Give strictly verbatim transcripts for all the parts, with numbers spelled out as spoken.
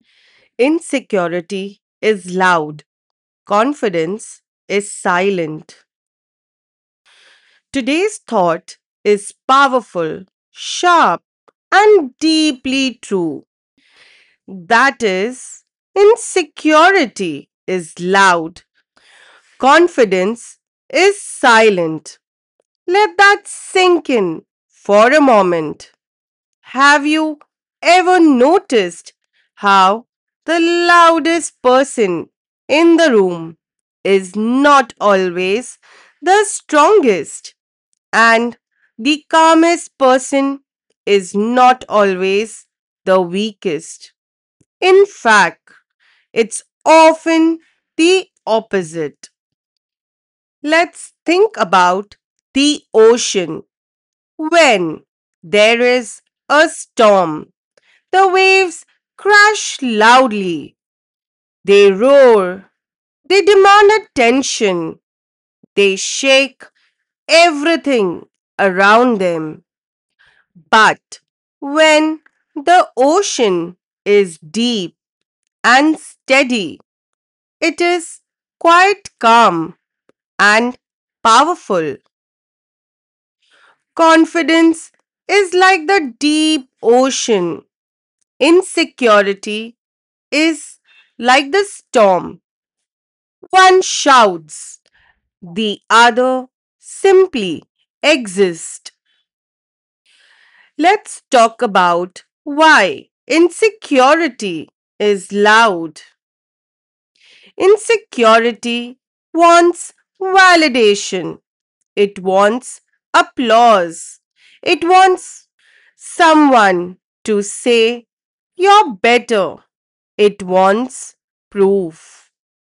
Insecurity is loud, confidence is silent. Today's thought is powerful, sharp, and deeply true. That is, insecurity is loud, confidence is silent. Let that sink in for a moment. Have you ever noticed how the loudest person in the room is not always the strongest, and the calmest person is not always the weakest? In fact, it's often the opposite. Let's think about the ocean. When there is a storm, the waves crash loudly. They roar. They demand attention. They shake everything around them. But when the ocean is deep and steady, it is quite calm and powerful. Confidence is like the deep ocean. Insecurity is like the storm. One shouts, the other simply exists. Let's talk about why insecurity is loud. Insecurity wants validation, it wants applause, it wants someone to say, "You're better." It wants proof.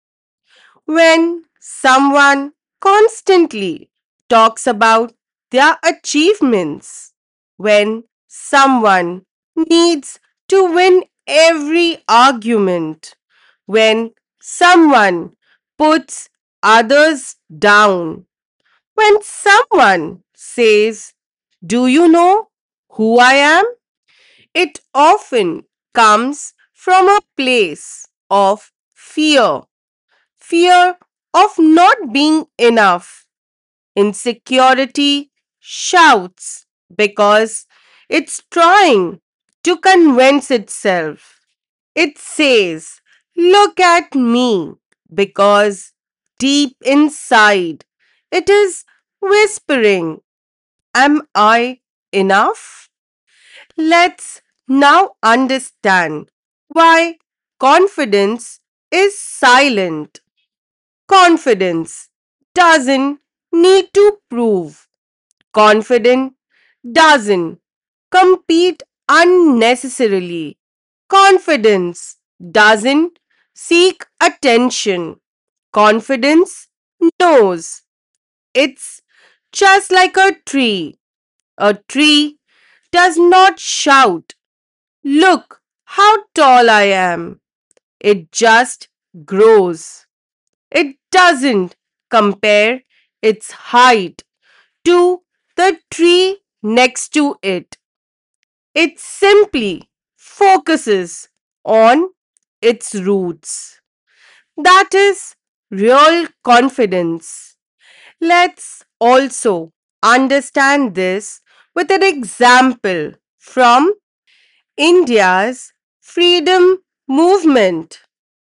When someone constantly talks about their achievements, when someone needs to win every argument, when someone puts others down, when someone says, "Do you know who I am?" It often comes from a place of fear, fear of not being enough. Insecurity shouts because it's trying to convince itself. It says, "Look at me," because deep inside it is whispering, "Am I enough?" Let's now understand why confidence is silent. Confidence doesn't need to prove. Confidence doesn't compete unnecessarily. Confidence doesn't seek attention. Confidence knows it's just like a tree. A tree does not shout, "Look how tall I am." It just grows. It doesn't compare its height to the tree next to it. It simply focuses on its roots. That is real confidence. Let's also understand this with an example from India's freedom movement.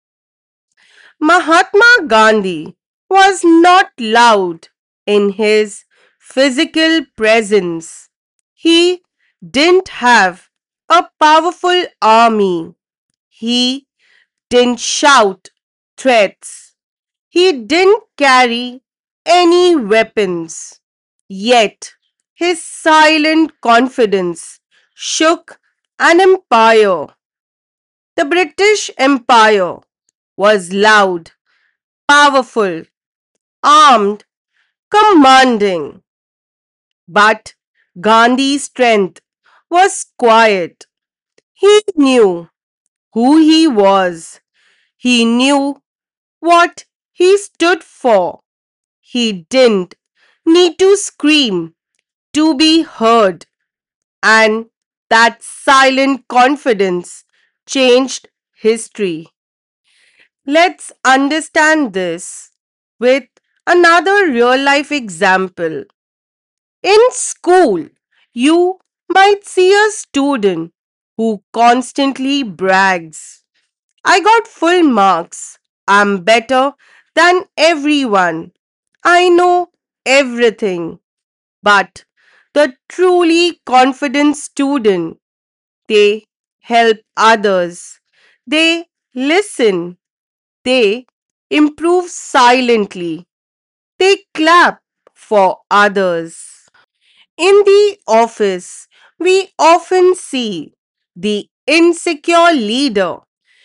Mahatma Gandhi was not loud in his physical presence. He didn't have a powerful army. He didn't shout threats. He didn't carry any weapons. Yet his silent confidence shook an empire. The British Empire was loud, powerful, armed, commanding. But Gandhi's strength was quiet. He knew who he was. He knew what he stood for. He didn't need to scream to be heard. And that silent confidence changed history. Let's understand this with another real life example. In school, you might see a student who constantly brags, I got full marks. I'm better than everyone. I know everything. But the truly confident student, they help others. They listen. They improve silently. They clap for others. In the office, we often see the insecure leader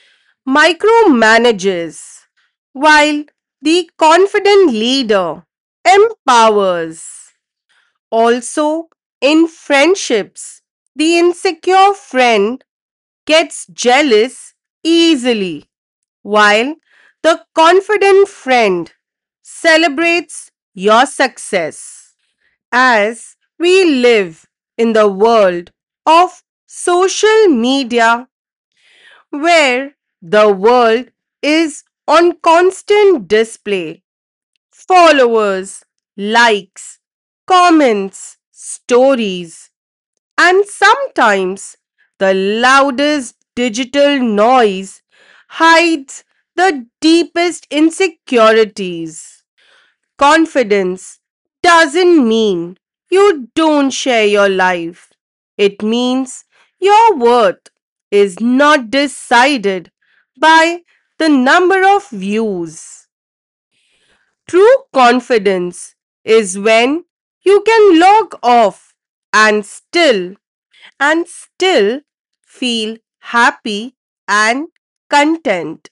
micromanages, while the confident leader empowers. Also, in friendships, the insecure friend gets jealous easily, while the confident friend celebrates your success. As we live in the world of social media where the world is on constant display, followers, likes, comments, stories, and sometimes the loudest digital noise hides the deepest insecurities. Confidence doesn't mean you don't share your life. It means your worth is not decided by the number of views. True confidence is when you can log off and still and still feel happy and content.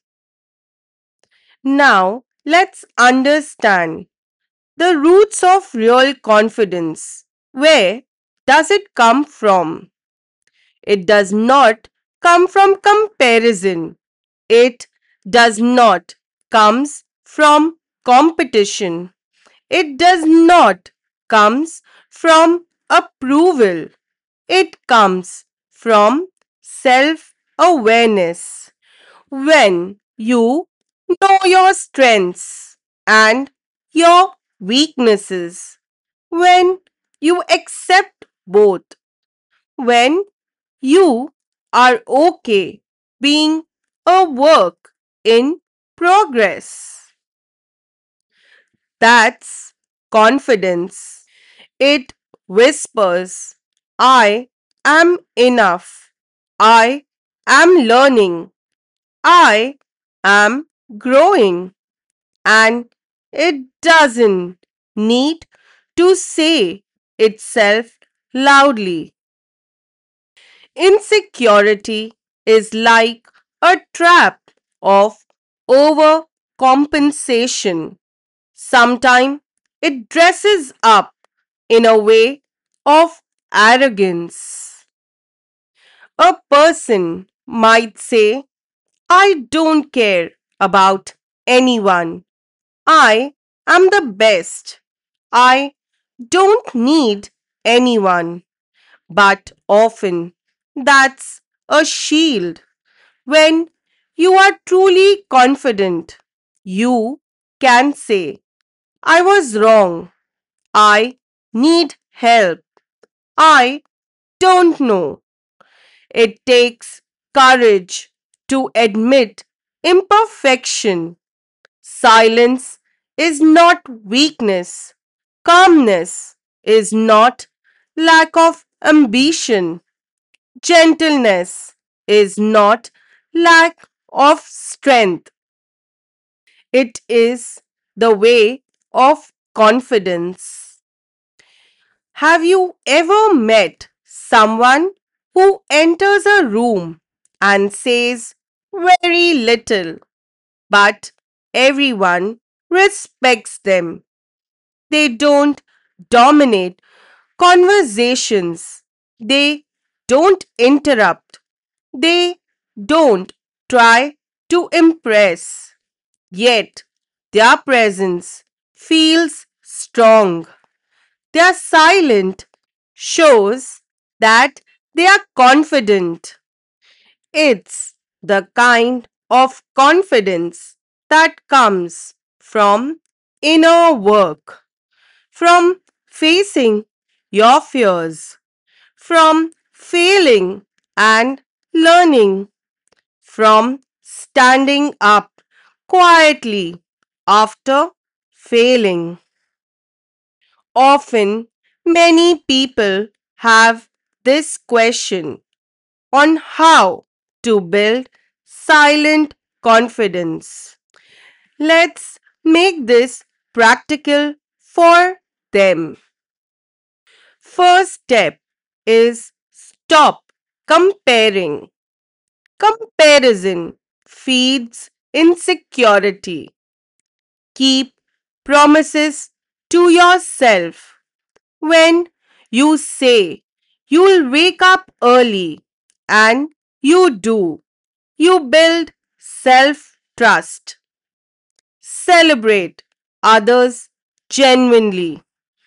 Now, let's understand the roots of real confidence. Where does it come from? It does not come from comparison. It does not comes from competition. It does not comes from approval. It comes from self awareness. When you know your strengths and your weaknesses, when you accept both, when you are okay being a work in progress. That's confidence. It whispers, I am enough. I am learning. I am growing. And it doesn't need to say itself loudly. Insecurity is like a trap of overcompensation. Sometimes it dresses up in a way of arrogance. A person might say, I don't care about anyone. I am the best. I don't need anyone. But often that's a shield. When you are truly confident, you can say, I was wrong. I need help. I don't know. It takes courage to admit imperfection. Silence is not weakness. Calmness is not lack of ambition. Gentleness is not lack of strength. It is the way of confidence. Have you ever met someone who enters a room and says very little, but everyone respects them? They don't dominate conversations, they don't interrupt, they don't try to impress, yet their presence feels strong. Their silent shows that they are confident. It's the kind of confidence that comes from inner work, from facing your fears, from failing and learning, from standing up quietly after failing. Often, many people have this question on how to build silent confidence. Let's make this practical for them. First step is stop comparing. Comparison feeds insecurity. Keep promises to yourself. When you say you'll wake up early and you do, you build self trust. Celebrate others genuinely.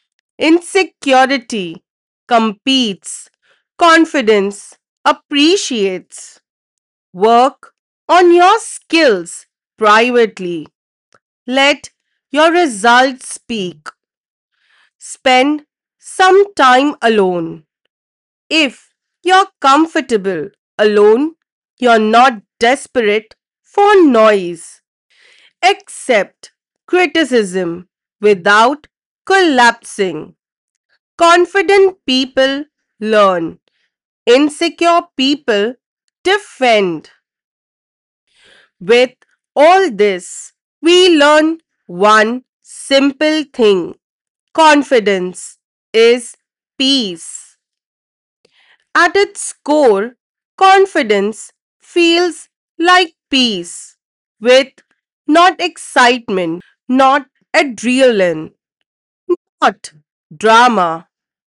Insecurity competes, confidence appreciates. Work on your skills privately. Let your results speak. Spend some time alone. If you're comfortable alone, you're not desperate for noise. Accept criticism without collapsing. Confident people learn, insecure people defend. With all this, we learn one simple thing: confidence is peace. At its core, confidence feels like peace, with not excitement, not adrenaline, not drama,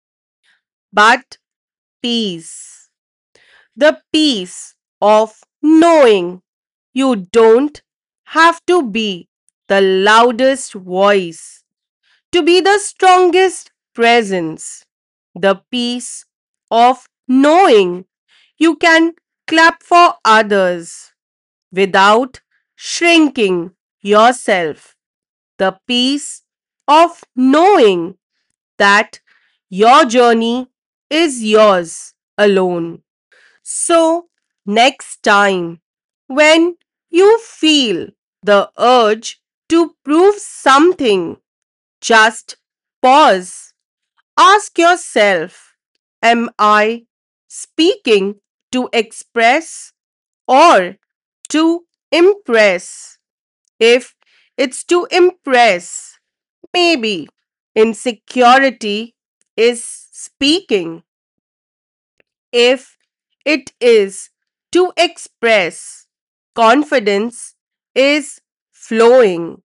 but peace. The peace of knowing you don't have to be the loudest voice, to be the strongest presence. The peace of knowing you can clap for others without shrinking yourself. The peace of knowing that your journey is yours alone. So, next time when you feel the urge to prove something, just pause. Ask yourself, am I speaking to express or to impress? If it's to impress, maybe insecurity is speaking. If it is to express, confidence is flowing.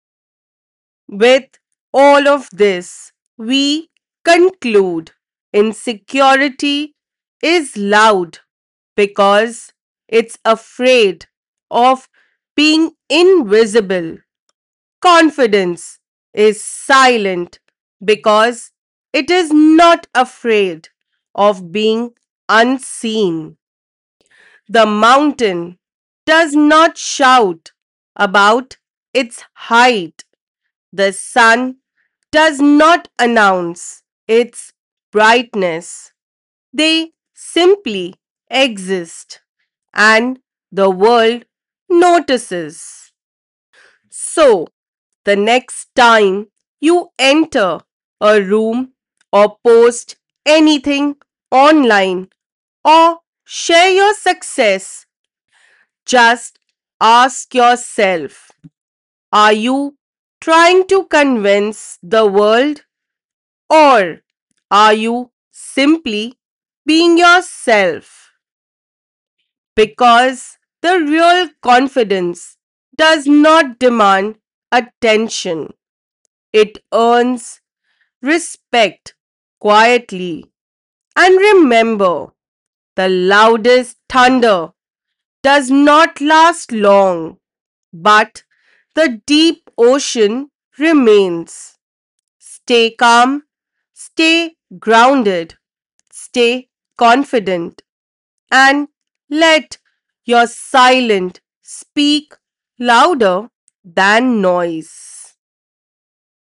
With all of this, we conclude insecurity is loud because it's afraid of being invisible. Confidence is silent because it is not afraid of being unseen. The mountain does not shout about its height. The sun does not announce its brightness. They simply exist and the world notices. So, the next time you enter a room or post anything online or share your success, just ask yourself, are you trying to convince the world, or are you simply being yourself? Because the real confidence does not demand attention, it earns respect quietly. And remember, the loudest thunder does not last long, but the deep ocean remains. Stay calm, stay grounded, stay confident, and let Your silent speak louder than noise.